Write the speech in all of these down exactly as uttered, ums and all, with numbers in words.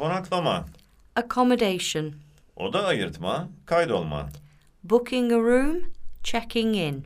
Konaklama. Accommodation. Oda ayırtma, kaydolma. Booking a room, checking in.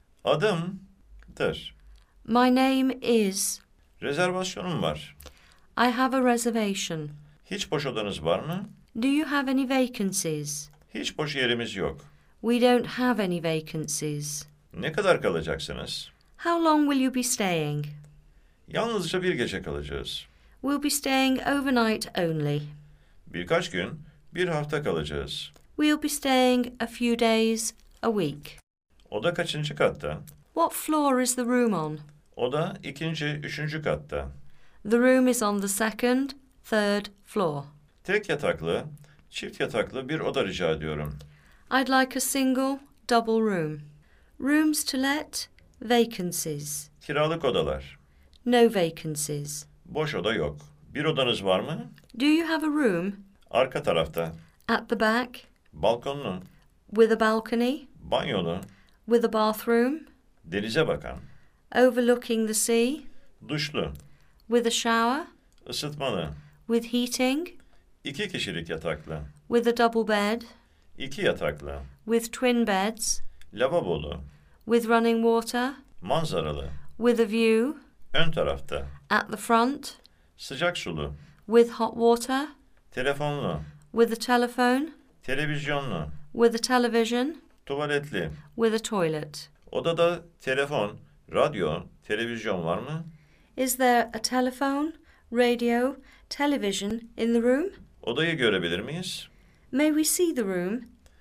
Adım,'dır. My name is. Rezervasyonum var. I have a reservation. Hiç boş odanız var mı? Do you have any vacancies? Hiç boş yerimiz yok. We don't have any vacancies. Ne kadar kalacaksınız? How long will you be staying? Yalnızca bir gece kalacağız. We'll be staying overnight only. Birkaç gün, bir hafta kalacağız. We'll be staying a few days, a week. Oda kaçıncı katta? What floor is the room on? Oda ikinci, üçüncü katta. The room is on the second, third floor. Tek yataklı, çift yataklı bir oda rica ediyorum. I'd like a single, double room. Rooms to let, vacancies. Kiralık odalar. No vacancies. Boş oda yok. Bir odanız var mı? Do you have a room? Arka tarafta. At the back? Balkonlu. With a balcony? Banyolu. With a bathroom? Denize bakan. Overlooking the sea? Duşlu. With a shower? Isıtmalı. With heating? İki kişilik yataklı. With a double bed? İki yataklı. With twin beds? Lavabolu. With running water? Manzaralı. With a view? Ön tarafta. At the front? Sıcak sulu. With hot water? Telefonlu. With a telephone? Televizyonlu. With a television? Tuvaletli. With a toilet? Odada telefon, radyo, televizyon var mı? Is there a telephone, radio, television in the room? Odayı görebilir miyiz? May we see the room?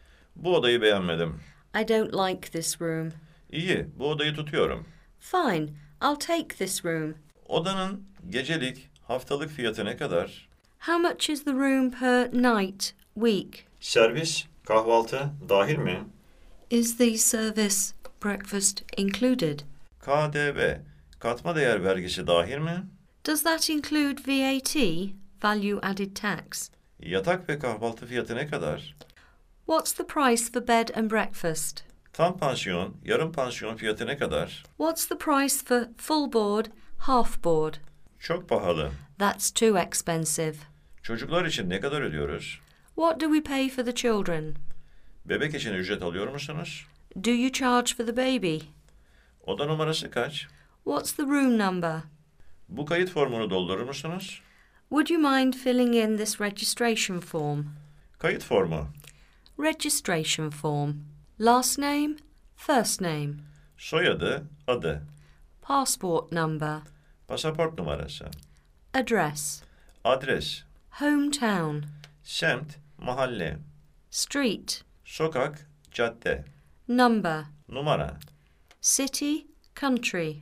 Bu odayı beğenmedim. I don't like this room. İyi, bu odayı tutuyorum. Fine, I'll take this room. Odanın gecelik, haftalık fiyatı ne kadar? How much is the room per night, week? Servis, kahvaltı dahil mi? Is the service breakfast included? K D V, katma değer vergisi dahil mi? Does that include V A T, value added tax? Yatak ve kahvaltı fiyatı ne kadar? What's the price for bed and breakfast? Tam pansiyon, yarım pansiyon fiyatı ne kadar? What's the price for full board, half board? Çok pahalı. That's too expensive. Çocuklar için ne kadar ödüyoruz? What do we pay for the children? Bebek için ücret alıyor musunuz? Do you charge for the baby? Oda numarası kaç? What's the room number? Bu kayıt formunu doldurur musunuz? Would you mind filling in this registration form? Kayıt formu. Registration form. Last name, first name. Soyadı, adı. Passport number. Pasaport numarası. Address. Adres. Hometown. Semt, mahalle. Street. Sokak, cadde. Number. Numara. City, country.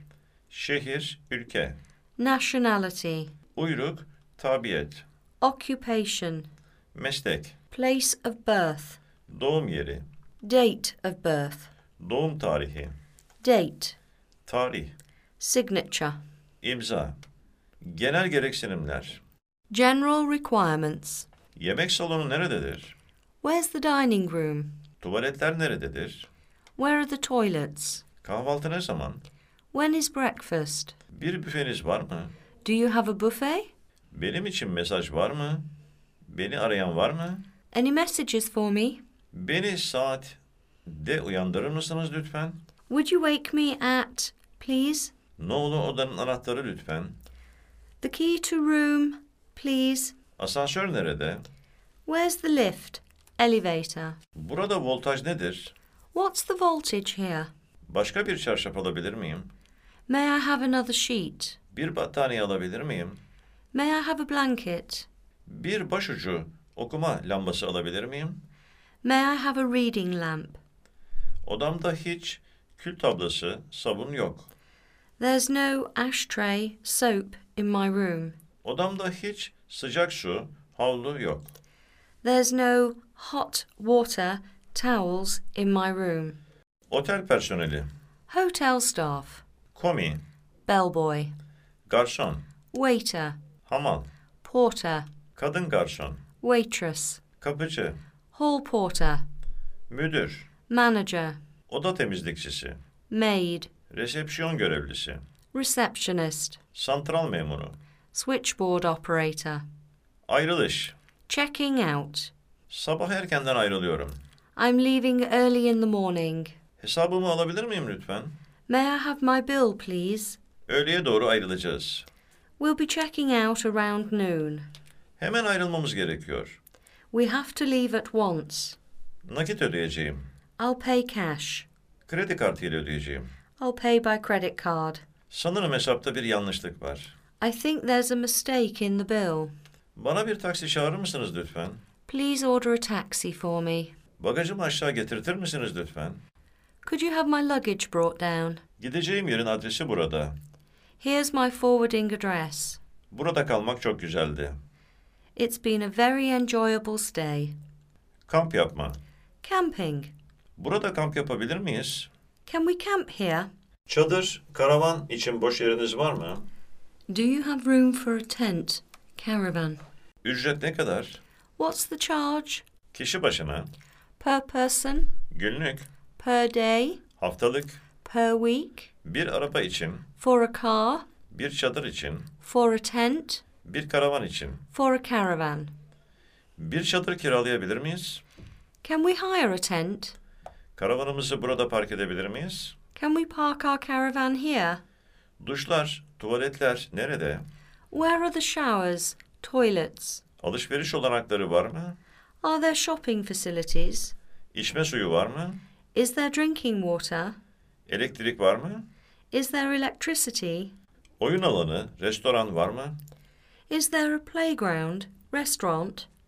Şehir, ülke. Nationality. Uyruk, tabiyet. Occupation. Meslek. Place of birth. Doğum yeri. Date of birth. Doğum tarihi. Date. Tarih. Signature. İmza. Genel gereksinimler. General requirements. Yemek salonu nerededir? Where's the dining room? Tuvaletler nerededir? Where are the toilets? Kahvaltı ne zaman? When is breakfast? Bir büfeniz var mı? Do you have a buffet? Benim için mesaj var mı? Beni arayan var mı? Any messages for me? Beni saat de uyandırır mısınız lütfen? Would you wake me at, please? Nolu odanın anahtarı lütfen. The key to room, please. Asansör nerede? Where's the lift? Elevator. Burada voltaj nedir? What's the voltage here? Başka bir çarşaf alabilir miyim? May I have another sheet? Bir battaniye alabilir miyim? May I have a blanket? Bir başucu okuma lambası alabilir miyim? May I have a reading lamp? Odamda hiç kül tablası, sabun yok. There's no ashtray, soap in my room. Odamda hiç sıcak su, havlu yok. There's no hot water, towels in my room. Otel personeli, Hotel staff. komi, Bellboy. garson, Waiter. hamal, Porter. kadın garson, Waitress. kapıcı, Hall porter. müdür, Manager. oda temizlikçisi, Maid. resepsiyon görevlisi, Receptionist. santral memuru, Switchboard operator. Ayrılış. Checking out. Sabah erkenden ayrılıyorum. I'm leaving early in the morning. Hesabımı alabilir miyim lütfen? May I have my bill, please? Öğleye doğru ayrılacağız. We'll be checking out around noon. Hemen ayrılmamız gerekiyor. We have to leave at once. Nakit ödeyeceğim. I'll pay cash. Kredi kartıyla ödeyeceğim. I'll pay by credit card. Sanırım hesapta bir yanlışlık var. I think there's a mistake in the bill. Bana bir taksi çağırır mısınız lütfen? Please order a taxi for me. Bagajımı aşağı getirtir misiniz lütfen? Could you have my luggage brought down? Gideceğim yerin adresi burada. Here's my forwarding address. Burada kalmak çok güzeldi. It's been a very enjoyable stay. Kamp yapma. Camping. Burada kamp yapabilir miyiz? Can we camp here? Çadır, karavan için boş yeriniz var mı? Do you have room for a tent? Caravan. Ücret ne kadar? What's the charge? Kişi başına, Per person? günlük, Per day? haftalık, Per week? bir araba için, For a car? bir çadır için, For a tent? bir karavan için. For a caravan. Bir çadır kiralayabilir miyiz? Can we hire a tent? Karavanımızı burada park edebilir miyiz? Can we park our caravan here? Duşlar, tuvaletler nerede? Where are the showers? Toilets? Alışveriş olanakları var mı? Are there shopping facilities? İçme suyu var mı? Is there drinking water? Elektrik var mı? Is there electricity? Oyun alanı, restoran var mı? Is there a playground? Restaurant?